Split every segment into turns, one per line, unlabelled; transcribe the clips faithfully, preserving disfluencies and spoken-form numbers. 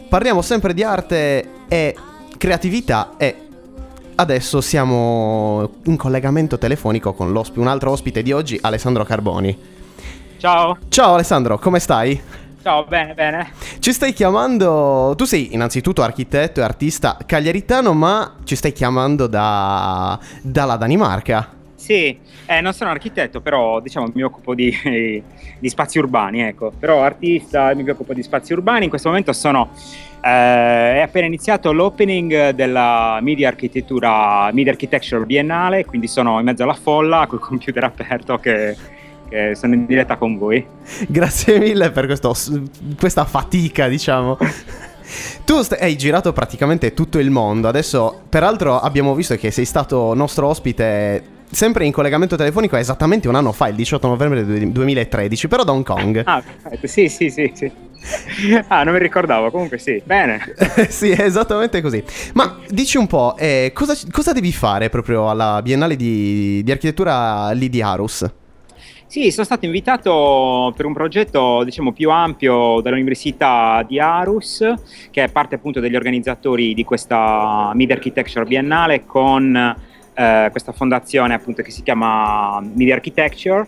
parliamo sempre di arte e creatività e adesso siamo in collegamento telefonico con l'ospite, un altro ospite di oggi, Alessandro Carboni.
Ciao.
Ciao Alessandro, come stai?
Ciao, bene, bene.
Ci stai chiamando, tu sei innanzitutto architetto e artista cagliaritano, ma ci stai chiamando da dalla Danimarca.
Sì, eh, non sono architetto, però diciamo mi occupo di, di spazi urbani, ecco. Però artista, mi occupo di spazi urbani. In questo momento sono eh, è appena iniziato l'opening della Media Architettura Media Architecture Biennale, quindi sono in mezzo alla folla col computer aperto che, che sono in diretta con voi. Grazie
mille per questo, questa fatica, diciamo. Tu st- hai girato praticamente tutto il mondo. Adesso, peraltro, abbiamo visto che sei stato nostro ospite sempre in collegamento telefonico esattamente un anno fa, il diciotto novembre duemilatredici, però da Hong Kong.
Ah, sì, sì, sì, sì. Ah, non mi ricordavo, comunque sì, bene.
Sì, è esattamente così. Ma dici un po', eh, cosa, cosa devi fare proprio alla Biennale di, di architettura lì di Aarhus?
Sì, sono stato invitato per un progetto, diciamo, più ampio dall'Università di Aarhus, che è parte appunto degli organizzatori di questa Media Architecture Biennale, con eh, questa fondazione appunto che si chiama Media Architecture.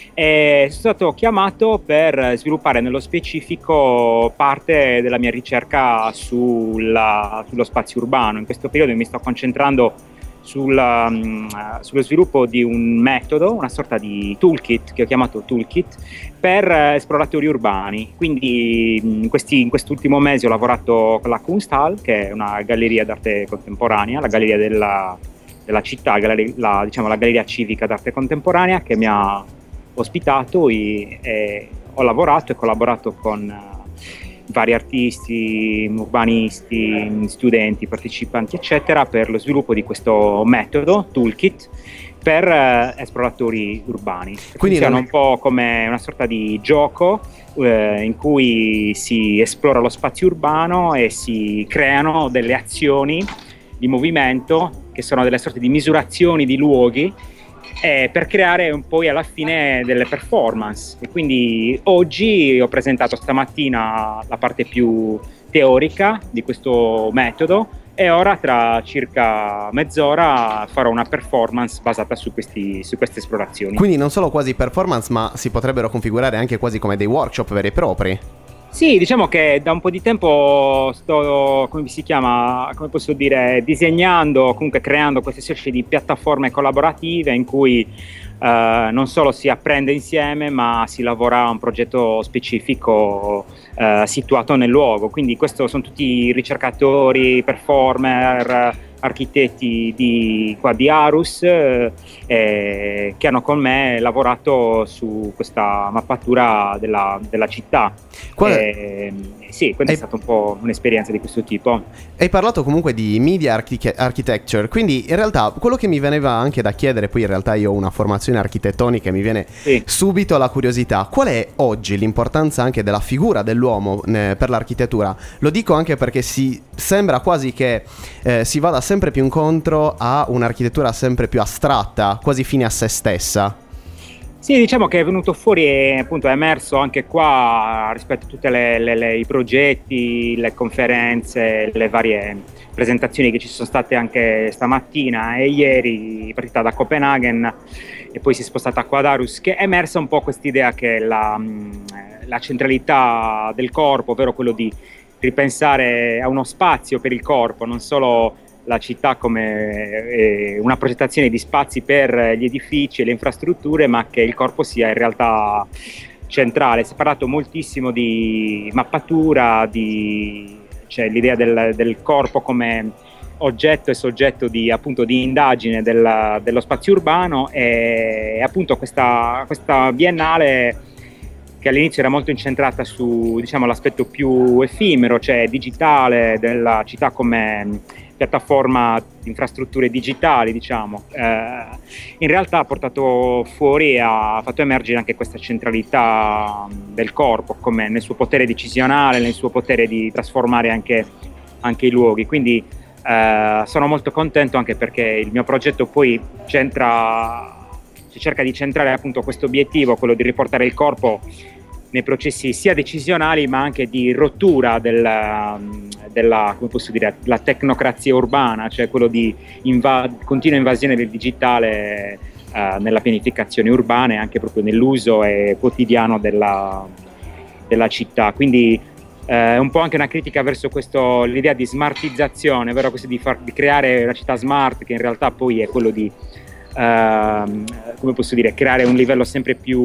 E sono stato chiamato per sviluppare nello specifico parte della mia ricerca sulla, sullo spazio urbano. In questo periodo mi sto concentrando Sul, um, sullo sviluppo di un metodo, una sorta di toolkit che ho chiamato toolkit per uh, esploratori urbani. Quindi in, questi, in quest'ultimo mese ho lavorato con la Kunsthal, che è una galleria d'arte contemporanea, la galleria della, della città, galleria, la, diciamo la galleria civica d'arte contemporanea, che mi ha ospitato e, e ho lavorato e collaborato con uh, vari artisti, urbanisti, studenti, partecipanti, eccetera, per lo sviluppo di questo metodo, toolkit, per eh, esploratori urbani. Quindi funziona un po' come una sorta di gioco eh, in cui si esplora lo spazio urbano e si creano delle azioni di movimento che sono delle sorte di misurazioni di luoghi, Eh, per creare un poi alla fine delle performance. E quindi oggi ho presentato stamattina la parte più teorica di questo metodo e ora tra circa mezz'ora farò una performance basata su, questi, su queste esplorazioni.
Quindi non solo quasi performance, ma si potrebbero configurare anche quasi come dei workshop veri e propri.
Sì, diciamo che da un po' di tempo sto, come si chiama, come posso dire, disegnando, comunque creando queste specie di piattaforme collaborative in cui eh, non solo si apprende insieme, ma si lavora a un progetto specifico eh, situato nel luogo. Quindi questo sono tutti ricercatori, performer, architetti di, qua di Aarhus eh, eh, che hanno con me lavorato su questa mappatura della, della città. Eh, sì, quindi è stata un po' un'esperienza di questo tipo.
Hai parlato comunque di media archi- architecture, quindi in realtà quello che mi veniva anche da chiedere, poi in realtà io ho una formazione architettonica e mi viene sì. subito la curiosità, qual è oggi l'importanza anche della figura dell'uomo eh, per l'architettura? Lo dico anche perché si sembra quasi che eh, si vada sempre più incontro a un'architettura sempre più astratta, quasi fine a se stessa.
Sì, diciamo che è venuto fuori e appunto è emerso anche qua rispetto a tutti i progetti, le conferenze, le varie presentazioni che ci sono state anche stamattina e ieri, partita da Copenaghen e poi si è spostata qua ad Aarhus, che è emersa un po' quest'idea che la, la centralità del corpo, ovvero quello di ripensare a uno spazio per il corpo, non solo la città come eh, una progettazione di spazi per gli edifici e le infrastrutture, ma che il corpo sia in realtà centrale. Si è parlato moltissimo di mappatura, di, cioè l'idea del, del corpo come oggetto e soggetto di, appunto, di indagine del, dello spazio urbano e appunto questa, questa biennale che all'inizio era molto incentrata su, diciamo, l'aspetto più effimero, cioè digitale della città come piattaforma di infrastrutture digitali, diciamo, eh, in realtà ha portato fuori e ha fatto emergere anche questa centralità del corpo, come nel suo potere decisionale, nel suo potere di trasformare anche, anche i luoghi. Quindi eh, sono molto contento anche perché il mio progetto poi centra, si cerca di centrare appunto questo obiettivo, quello di riportare il corpo nei processi sia decisionali ma anche di rottura della, della come posso dire, la tecnocrazia urbana, cioè quello di inva- continua invasione del digitale uh, nella pianificazione urbana e anche proprio nell'uso eh, quotidiano della, della città. Quindi è eh, un po' anche una critica verso questo, l'idea di smartizzazione, ovvero questo di, far, di creare la città smart, che in realtà poi è quello di uh, come posso dire, creare un livello sempre più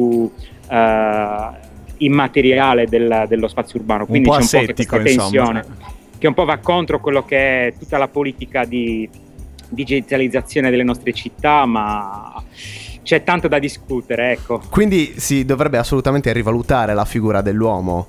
uh, immateriale del, dello spazio urbano, quindi
un po'
c'è un
asettico,
po' questa tensione
insomma,
che un po' va contro quello che è tutta la politica di digitalizzazione delle nostre città, ma c'è tanto da discutere, ecco.
Quindi si dovrebbe assolutamente rivalutare la figura dell'uomo.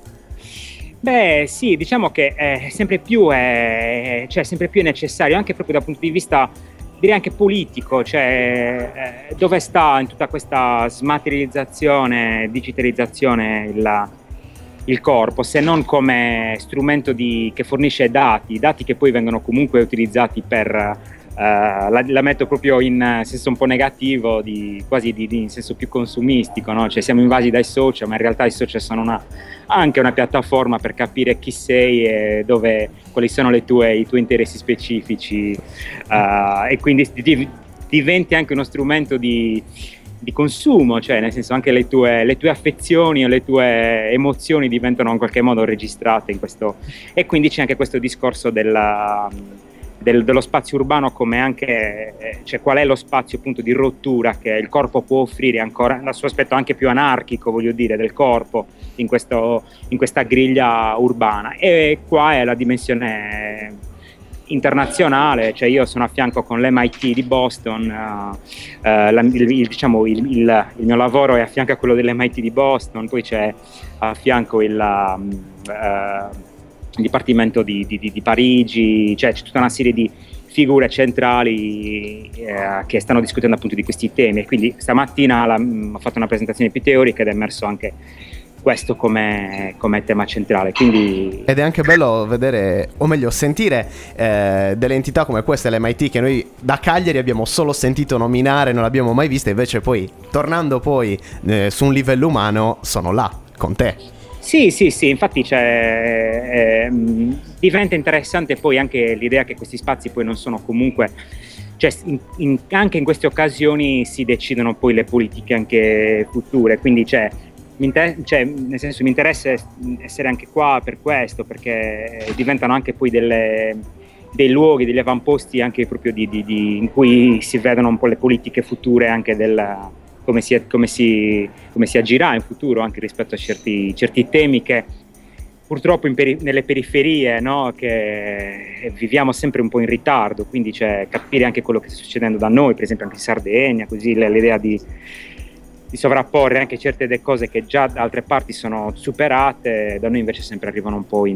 Beh sì, diciamo che è sempre più è, cioè sempre più è necessario, anche proprio dal punto di vista, direi anche politico, cioè eh, dove sta in tutta questa smaterializzazione, digitalizzazione il, il corpo, se non come strumento di, che fornisce dati, dati che poi vengono comunque utilizzati per, uh, la, la metto proprio in senso un po' negativo, di, quasi di, di, in senso più consumistico, no? Cioè siamo invasi dai social, ma in realtà i social sono una, anche una piattaforma per capire chi sei e dove, quali sono le tue, i tuoi interessi specifici, uh, e quindi div- diventi anche uno strumento di, di consumo, cioè nel senso anche le tue, le tue affezioni o le tue emozioni diventano in qualche modo registrate in questo, e quindi c'è anche questo discorso della, del, dello spazio urbano come anche, eh, cioè qual è lo spazio appunto di rottura che il corpo può offrire, ancora dal suo aspetto anche più anarchico, voglio dire, del corpo in, questo, in questa griglia urbana. E qua è la dimensione internazionale, cioè io sono a fianco con l'M I T di Boston, uh, uh, la, il, il, diciamo il, il, il mio lavoro è a fianco a quello dell'M I T di Boston, poi c'è a fianco il, um, uh, il Dipartimento di, di, di Parigi, cioè c'è tutta una serie di figure centrali eh, che stanno discutendo appunto di questi temi, e quindi stamattina la, mh, ho fatto una presentazione più teorica ed è emerso anche questo come, come tema centrale. Quindi... Ed
è anche bello vedere, o meglio sentire eh, delle entità come queste, l'M I T, che noi da Cagliari abbiamo solo sentito nominare, non l'abbiamo mai vista, invece poi tornando poi eh, su un livello umano sono là con te.
Sì, sì, sì, infatti c'è, eh, diventa interessante poi anche l'idea che questi spazi poi non sono comunque, cioè in, in, anche in queste occasioni si decidono poi le politiche anche future, quindi c'è, mi inter- cioè, nel senso mi interessa essere anche qua per questo, perché diventano anche poi delle, dei luoghi, degli avamposti anche proprio di, di, di, in cui si vedono un po' le politiche future anche del... Come si, come, si, come si agirà in futuro anche rispetto a certi, certi temi che purtroppo in peri- nelle periferie, no, che viviamo sempre un po' in ritardo, quindi c'è capire anche quello che sta succedendo da noi, per esempio anche in Sardegna, così l'idea di, di sovrapporre anche certe delle cose che già da altre parti sono superate, da noi invece sempre arrivano un po' in,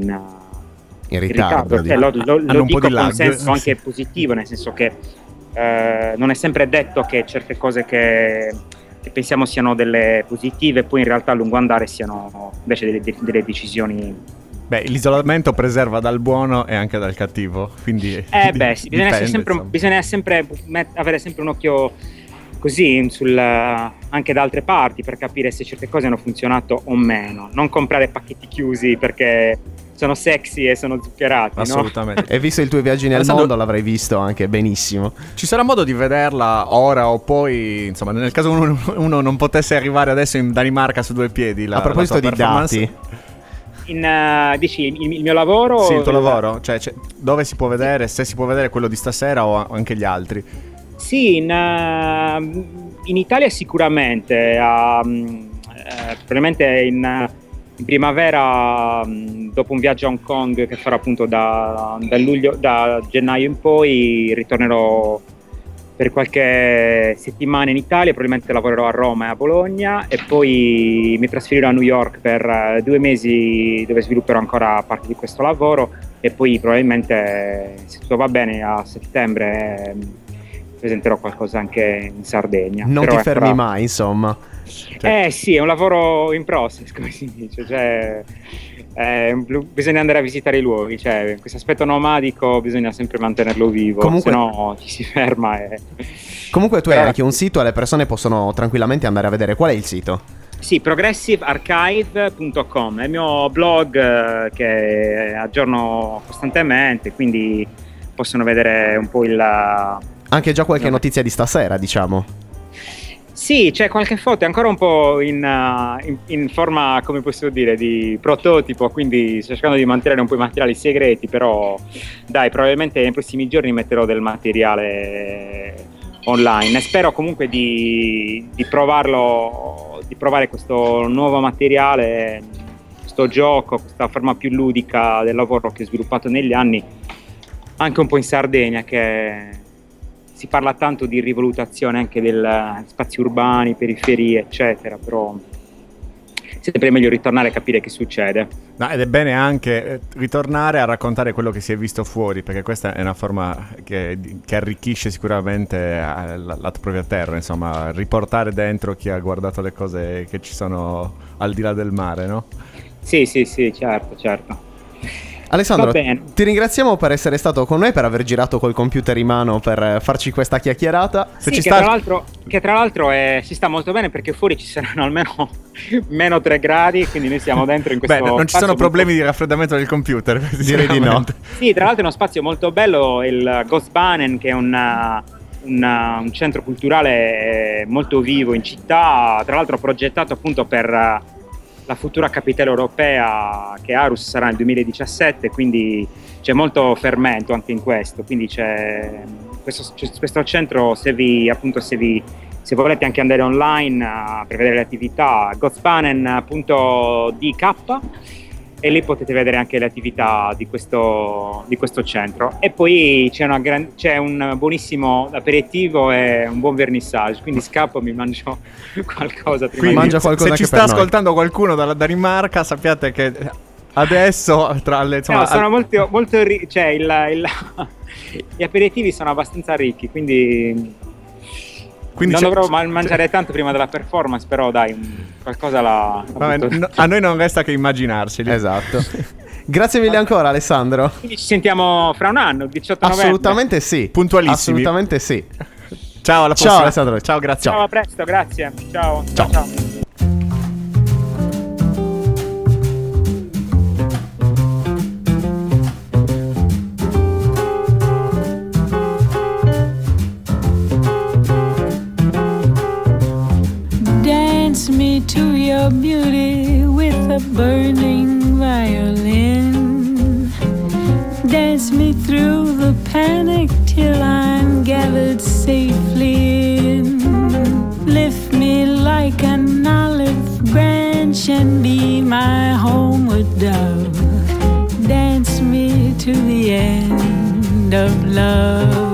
in ritardo,
in ritardo. Cioè, lo, lo, lo dico con senso anche positivo, nel senso che Eh, non è sempre detto che certe cose che, che pensiamo siano delle positive poi in realtà a lungo andare siano invece delle, delle decisioni.
Beh, l'isolamento preserva dal buono e anche dal cattivo, quindi
eh beh sì, bisogna, essere sempre, bisogna sempre met- avere sempre un occhio così sul, anche da altre parti per capire se certe cose hanno funzionato o meno, non comprare pacchetti chiusi perché sono sexy e sono zuccherati,
assolutamente,
no?
E visto i tuoi viaggi nel Alessandro, mondo l'avrei visto anche benissimo.
Ci sarà modo di vederla ora o poi, insomma, nel caso uno, uno non potesse arrivare adesso in Danimarca su due piedi la,
a proposito di dati
in, uh, dici il, il mio lavoro?
Sì, il tuo lavoro, cioè, cioè dove si può vedere, se si può vedere quello di stasera o anche gli altri.
Sì, in, uh, in Italia sicuramente, uh, uh, probabilmente in, in primavera, um, dopo un viaggio a Hong Kong che farò appunto da, da, luglio, da gennaio in poi, ritornerò per qualche settimana in Italia, probabilmente lavorerò a Roma e a Bologna e poi mi trasferirò a New York per uh, due mesi dove svilupperò ancora parte di questo lavoro e poi probabilmente, se tutto va bene, a settembre eh, presenterò qualcosa anche in Sardegna.
Non
Però
ti fermi
ancora...
mai, insomma.
Cioè... Eh sì, è un lavoro in process, come si dice, cioè eh, bisogna andare a visitare i luoghi, cioè questo aspetto nomadico bisogna sempre mantenerlo vivo,
comunque...
se no ci si ferma e...
Comunque tu hai Però... anche un sito e le persone possono tranquillamente andare a vedere. Qual è il sito?
Sì, progressive archive punto com, è il mio blog eh, che aggiorno costantemente, quindi possono vedere un po' il...
Anche già qualche no. notizia di stasera, diciamo.
Sì, c'è qualche foto, è ancora un po' in, uh, in, in forma, come posso dire, di prototipo, quindi sto cercando di mantenere un po' i materiali segreti, però dai, probabilmente nei prossimi giorni metterò del materiale online e spero comunque di, di provarlo, di provare questo nuovo materiale, questo gioco, questa forma più ludica del lavoro che ho sviluppato negli anni, anche un po' in Sardegna, che si parla tanto di rivalutazione anche degli spazi urbani, periferie, eccetera, però sempre è meglio ritornare a capire che succede.
No, ed è bene anche ritornare a raccontare quello che si è visto fuori, perché questa è una forma che, che arricchisce sicuramente la, la propria terra, insomma, riportare dentro chi ha guardato le cose che ci sono al di là del mare, no?
Sì, sì, sì, certo, certo.
Alessandro, ti ringraziamo per essere stato con noi, per aver girato col computer in mano per farci questa chiacchierata.
Sì,
ci
che,
sta...
tra l'altro, che tra l'altro è, si sta molto bene, perché fuori ci saranno almeno meno tre gradi, quindi noi siamo dentro in questo...
Beh, non ci sono problemi
molto...
di raffreddamento del computer,
direi di no.
Sì, tra l'altro è uno spazio molto bello, il Ghostbanen, che è una, una, un centro culturale molto vivo in città, tra l'altro progettato appunto per la futura capitale europea, che Aarhus sarà nel duemiladiciassette, quindi c'è molto fermento anche in questo, quindi c'è questo, c'è questo centro, se vi appunto se vi se volete anche andare online uh, per vedere le attività, ghostbanen punto d k, e lì potete vedere anche le attività di questo, di questo centro. E poi c'è, una gran, c'è un buonissimo aperitivo e un buon vernissage, quindi scappo, mi mangio qualcosa prima.
Quindi,
mangia qualcosa
se ci sta ascoltando noi. Qualcuno dalla Danimarca, sappiate che adesso tra le insomma,
no, sono molto, molto ri- cioè il, il, gli aperitivi sono abbastanza ricchi, quindi Quindi non dovrò ma- mangiare tanto prima della performance, però dai, qualcosa la...
Vabbè, no, a noi non resta che immaginarseli.
Esatto. Grazie mille ancora, Alessandro.
Quindi ci sentiamo fra un anno, diciotto novembre.
Assolutamente sì.
Puntualissimi.
Assolutamente sì.
Ciao, alla prossima.
Ciao Alessandro, ciao, grazie.
Ciao, a presto, grazie. Ciao.
Ciao.
Ciao.
Dance me to your beauty with a burning violin. Dance me through the panic till I'm gathered safely in. Lift me like an olive branch and be my homeward dove. Dance me to the end of love.